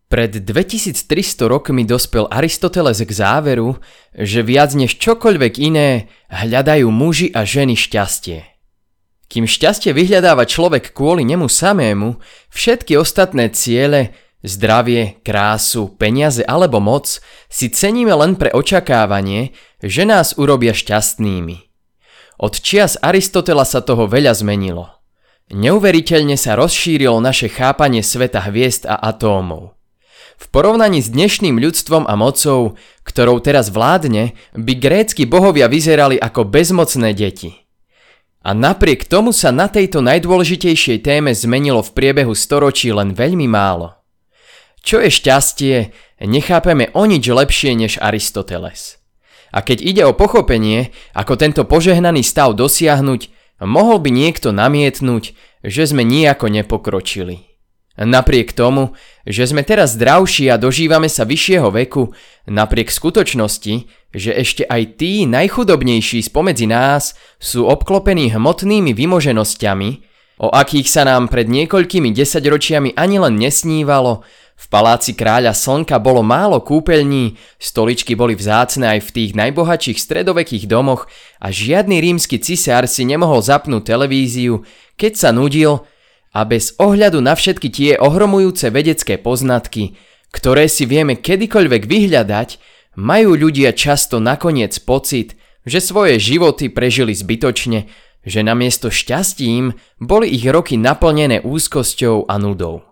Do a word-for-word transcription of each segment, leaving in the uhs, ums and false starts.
Pred dvetisíctristo rokmi dospel Aristoteles k záveru, že viac než čokoľvek iné hľadajú muži a ženy šťastie. Kým šťastie vyhľadáva človek kvôli nemu samému, všetky ostatné ciele, zdravie, krásu, peniaze alebo moc si ceníme len pre očakávanie, že nás urobia šťastnými. Od čias Aristotela sa toho veľa zmenilo. Neuveriteľne sa rozšírilo naše chápanie sveta hviezd a atómov. V porovnaní s dnešným ľudstvom a mocou, ktorou teraz vládne, by grécki bohovia vyzerali ako bezmocné deti. A napriek tomu sa na tejto najdôležitejšej téme zmenilo v priebehu storočí len veľmi málo. Čo je šťastie, nechápeme o nič lepšie než Aristoteles. A keď ide o pochopenie, ako tento požehnaný stav dosiahnuť, mohol by niekto namietnúť, že sme nijako nepokročili. Napriek tomu, že sme teraz zdravší a dožívame sa vyššieho veku, napriek skutočnosti, že ešte aj tí najchudobnejší spomedzi nás sú obklopení hmotnými vymoženosťami, o akých sa nám pred niekoľkými desaťročiami ani len nesnívalo, v paláci kráľa slnka bolo málo kúpeľní, stoličky boli vzácne aj v tých najbohatších stredovekých domoch a žiadny rímsky cisár si nemohol zapnúť televíziu, keď sa nudil, a bez ohľadu na všetky tie ohromujúce vedecké poznatky, ktoré si vieme kedykoľvek vyhľadať, majú ľudia často nakoniec pocit, že svoje životy prežili zbytočne, že namiesto šťastím boli ich roky naplnené úzkosťou a nudou.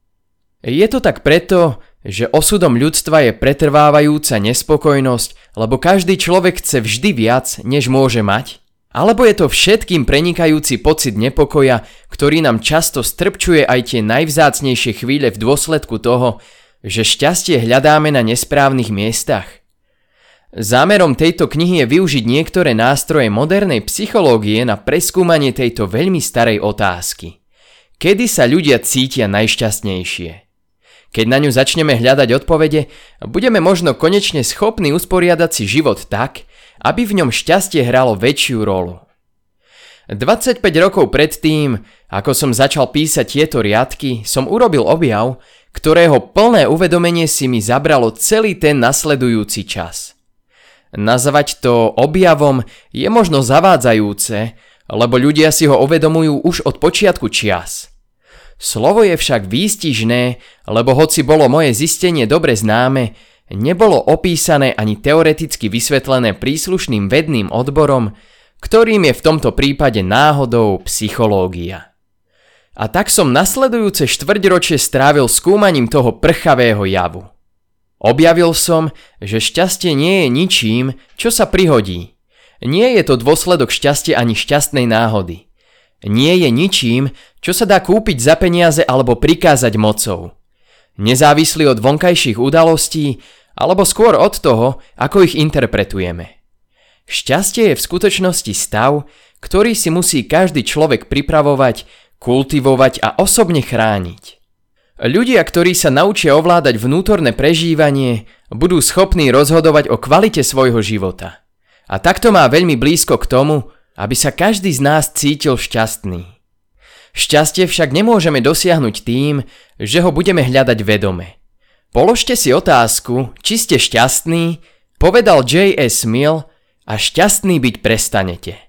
Je to tak preto, že osudom ľudstva je pretrvávajúca nespokojnosť, lebo každý človek chce vždy viac, než môže mať? Alebo je to všetkým prenikajúci pocit nepokoja, ktorý nám často strpčuje aj tie najvzácnejšie chvíle v dôsledku toho, že šťastie hľadáme na nesprávnych miestach? Zámerom tejto knihy je využiť niektoré nástroje modernej psychológie na preskúmanie tejto veľmi starej otázky. Kedy sa ľudia cítia najšťastnejšie? Keď na ňu začneme hľadať odpovede, budeme možno konečne schopní usporiadať si život tak, aby v ňom šťastie hralo väčšiu rolu. dvadsaťpäť rokov predtým, ako som začal písať tieto riadky, som urobil objav, ktorého plné uvedomenie si mi zabralo celý ten nasledujúci čas. Nazvať to objavom je možno zavádzajúce, lebo ľudia si ho uvedomujú už od počiatku čias. Slovo je však výstižné, lebo hoci bolo moje zistenie dobre známe, nebolo opísané ani teoreticky vysvetlené príslušným vedným odborom, ktorým je v tomto prípade náhodou psychológia. A tak som nasledujúce štvrťročie strávil skúmaním toho prchavého javu. Objavil som, že šťastie nie je ničím, čo sa prihodí. Nie je to dôsledok šťastia ani šťastnej náhody. Nie je ničím, čo sa dá kúpiť za peniaze alebo prikázať mocou. Nezávislý od vonkajších udalostí, alebo skôr od toho, ako ich interpretujeme. Šťastie je v skutočnosti stav, ktorý si musí každý človek pripravovať, kultivovať a osobne chrániť. Ľudia, ktorí sa naučia ovládať vnútorné prežívanie, budú schopní rozhodovať o kvalite svojho života. A takto má veľmi blízko k tomu, aby sa každý z nás cítil šťastný. Šťastie však nemôžeme dosiahnuť tým, že ho budeme hľadať vedome. Položte si otázku, či ste šťastní, povedal J S Mill, a šťastný byť prestanete.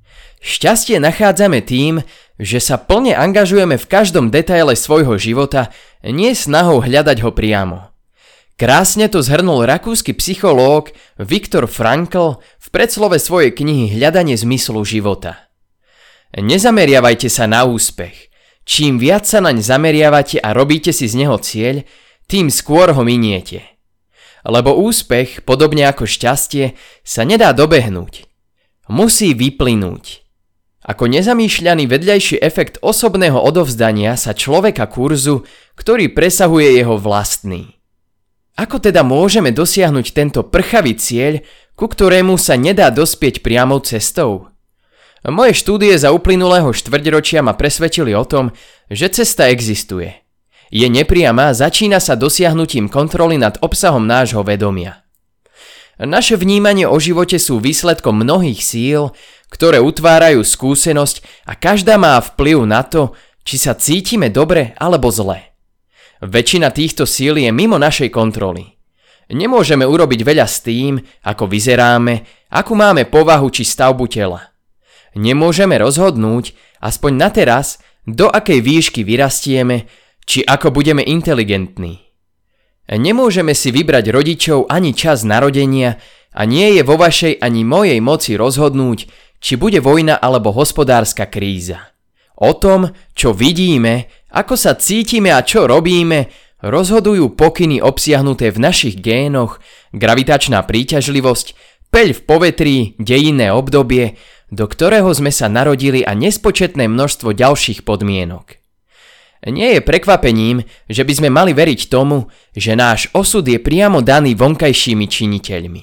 Šťastie nachádzame tým, že sa plne angažujeme v každom detaile svojho života, nie snahou hľadať ho priamo. Krásne to zhrnul rakúsky psychológ Viktor Frankl v predslove svojej knihy Hľadanie zmyslu života. Nezameriavajte sa na úspech. Čím viac sa naň zameriavate a robíte si z neho cieľ, tým skôr ho miniete. Lebo úspech, podobne ako šťastie, sa nedá dobehnúť. Musí vyplynúť. Ako nezamýšľaný vedľajší efekt osobného odovzdania sa človeka kurzu, ktorý presahuje jeho vlastný. Ako teda môžeme dosiahnuť tento prchavý cieľ, ku ktorému sa nedá dospieť priamou cestou? Moje štúdie za uplynulého štvrťročia ma presvedčili o tom, že cesta existuje. Je nepriama, začína sa dosiahnutím kontroly nad obsahom nášho vedomia. Naše vnímanie o živote sú výsledkom mnohých síl, ktoré utvárajú skúsenosť a každá má vplyv na to, či sa cítime dobre alebo zle. Väčšina týchto síl je mimo našej kontroly. Nemôžeme urobiť veľa s tým, ako vyzeráme, akú máme povahu či stavbu tela. Nemôžeme rozhodnúť, aspoň na teraz, do akej výšky vyrastieme, či ako budeme inteligentní. Nemôžeme si vybrať rodičov ani čas narodenia a nie je vo vašej ani mojej moci rozhodnúť, či bude vojna alebo hospodárska kríza. O tom, čo vidíme, ako sa cítime a čo robíme, rozhodujú pokyny obsiahnuté v našich génoch, gravitačná príťažlivosť, peľ v povetrí, dejinné obdobie, do ktorého sme sa narodili a nespočetné množstvo ďalších podmienok. Nie je prekvapením, že by sme mali veriť tomu, že náš osud je priamo daný vonkajšími činiteľmi.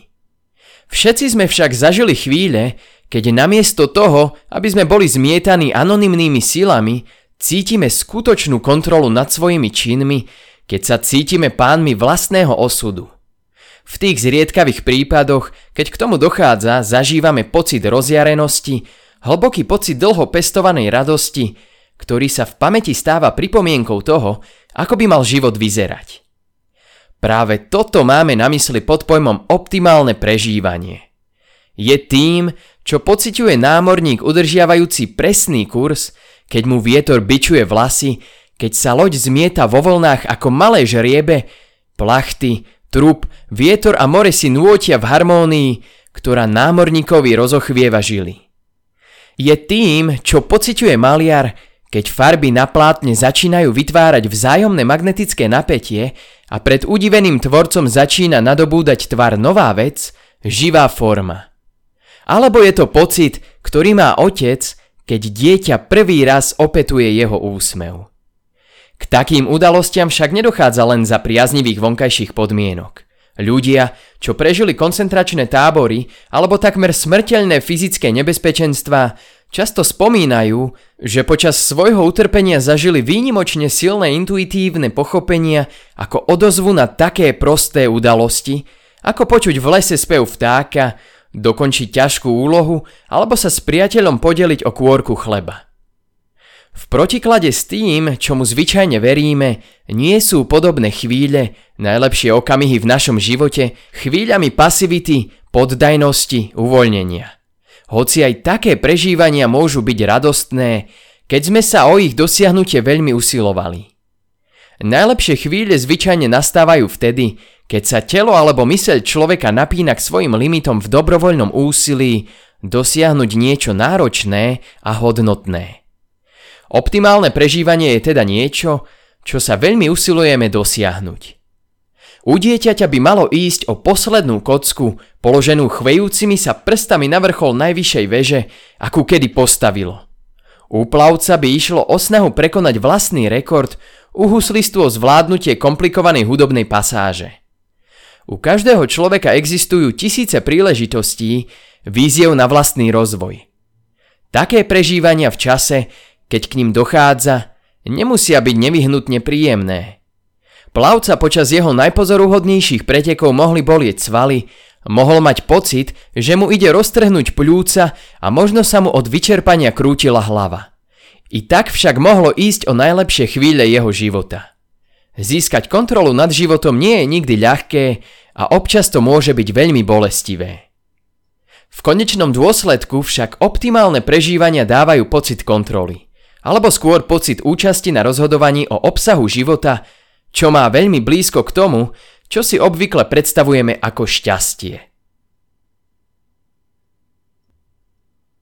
Všetci sme však zažili chvíle, keď namiesto toho, aby sme boli zmietaní anonymnými silami, cítime skutočnú kontrolu nad svojimi činmi, keď sa cítime pánmi vlastného osudu. V tých zriedkavých prípadoch, keď k tomu dochádza, zažívame pocit rozjarenosti, hlboký pocit dlho pestovanej radosti, ktorý sa v pamäti stáva pripomienkou toho, ako by mal život vyzerať. Práve toto máme na mysli pod pojmom optimálne prežívanie. Je tým, čo pociťuje námorník udržiavajúci presný kurz, keď mu vietor bičuje vlasy, keď sa loď zmieta vo vlnách ako malé žriebe, plachty, trup, vietor a more si nôtia v harmónii, ktorá námorníkovi rozochvieva žily. Je tým, čo pociťuje maliar, keď farby na plátne začínajú vytvárať vzájomné magnetické napätie a pred udiveným tvorcom začína nadobúdať tvar nová vec, živá forma. Alebo je to pocit, ktorý má otec, keď dieťa prvý raz opetuje jeho úsmev. K takým udalostiam však nedochádza len za priaznivých vonkajších podmienok. Ľudia, čo prežili koncentračné tábory alebo takmer smrteľné fyzické nebezpečenstvá, často spomínajú, že počas svojho utrpenia zažili výnimočne silné intuitívne pochopenia ako odozvu na také prosté udalosti, ako počuť v lese spev vtáka, dokončiť ťažkú úlohu alebo sa s priateľom podeliť o kôrku chleba. V protiklade s tým, čomu zvyčajne veríme, nie sú podobné chvíle, najlepšie okamihy v našom živote, chvíľami pasivity, poddajnosti, uvoľnenia. Hoci aj také prežívania môžu byť radostné, keď sme sa o ich dosiahnutie veľmi usilovali. Najlepšie chvíle zvyčajne nastávajú vtedy, keď sa telo alebo myseľ človeka napína k svojim limitom v dobrovoľnom úsilí dosiahnuť niečo náročné a hodnotné. Optimálne prežívanie je teda niečo, čo sa veľmi usilujeme dosiahnuť. U dieťaťa by malo ísť o poslednú kocku, položenú chvejúcimi sa prstami na vrchol najvyššej veže, akú kedy postavilo. U plavca by išlo o snahu prekonať vlastný rekord, u huslistu o zvládnutie komplikovanej hudobnej pasáže. U každého človeka existujú tisíce príležitostí, víziev na vlastný rozvoj. Také prežívania v čase, keď k ním dochádza, nemusia byť nevyhnutne príjemné. Plavca počas jeho najpozoruhodnejších pretekov mohli bolieť svaly, mohol mať pocit, že mu ide roztrhnúť pľúca a možno sa mu od vyčerpania krútila hlava. I tak však mohlo ísť o najlepšie chvíle jeho života. Získať kontrolu nad životom nie je nikdy ľahké a občas to môže byť veľmi bolestivé. V konečnom dôsledku však optimálne prežívania dávajú pocit kontroly, alebo skôr pocit účasti na rozhodovaní o obsahu života, čo má veľmi blízko k tomu, čo si obvykle predstavujeme ako šťastie.